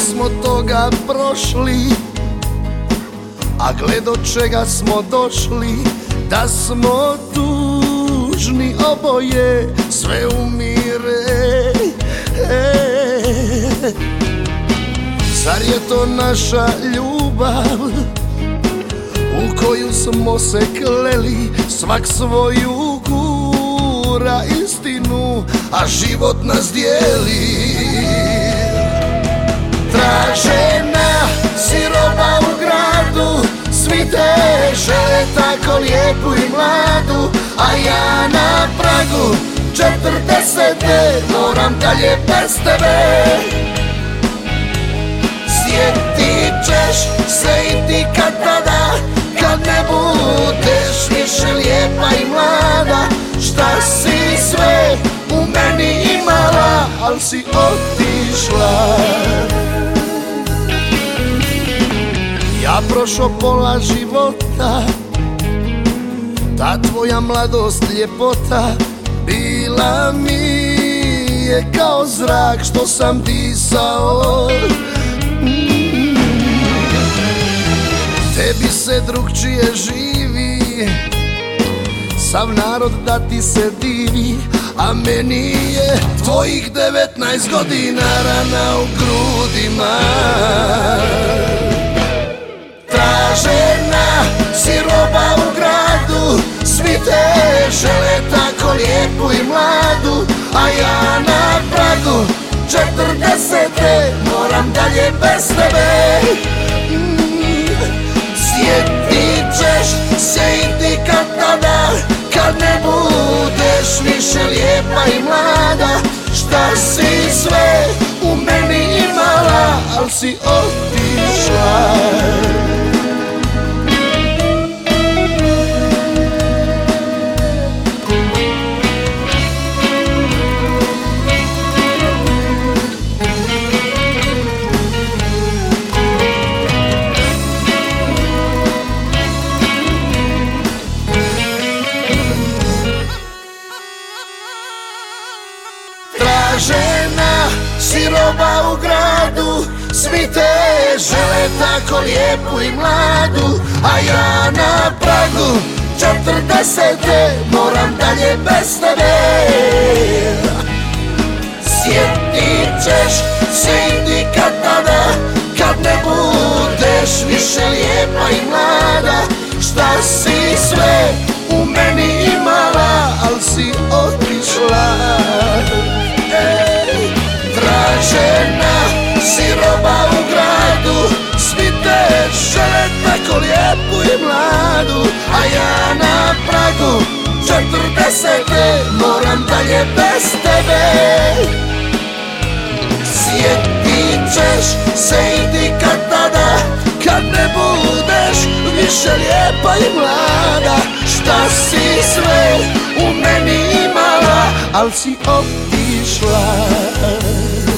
smo toga prošli, a gle do čega smo došli, da smo tužni oboje, sve umire. Zar je to naša ljubav u koju smo se kleli, svak svoju gura istinu, a život nas dijeli. Tražena si roba u gradu, svi te žele tako lijepu i mladu, a ja na pragu 40. moram dalje bez tebe. Sjetit ćeš se i ti kad tada, kad ne budeš više lijepa i mlada. Šta si sve u meni imala, al si otišla. Ja prošao pola života, ta tvoja mladost, ljepota bila mi je kao zrak što sam disao. Tebi se drugčije živi, sav narod da ti se divi, a meni je tvojih 19 godina rana u grudima. Tražena si roba u gradu, svi te žele tako lijepu i mladu, a ja na pragu 40. moram dalje bez tebe. Sjetit ćeš se i ti kad tada, kad ne budeš više lijepa i mlada. Šta si sve u meni imala, al si otišla. Tražena si roba u gradu, svi te žele tako lijepu i mladu, a ja na pragu 40. moram dalje bez tebe. Sjetit ćeš se i ti kad tada, kad ne budeš više lijepa i mlada. Šta si sve u meni imala, al si otišla. Tražena si roba u gradu, svi te žele tako lijepu i mladu, a ja na pragu 40. moram dalje bez tebe. Sjetit ćeš se i ti kad tada, kad ne budeš više lijepa i mlada. Šta si sve u meni imala, al si otišla.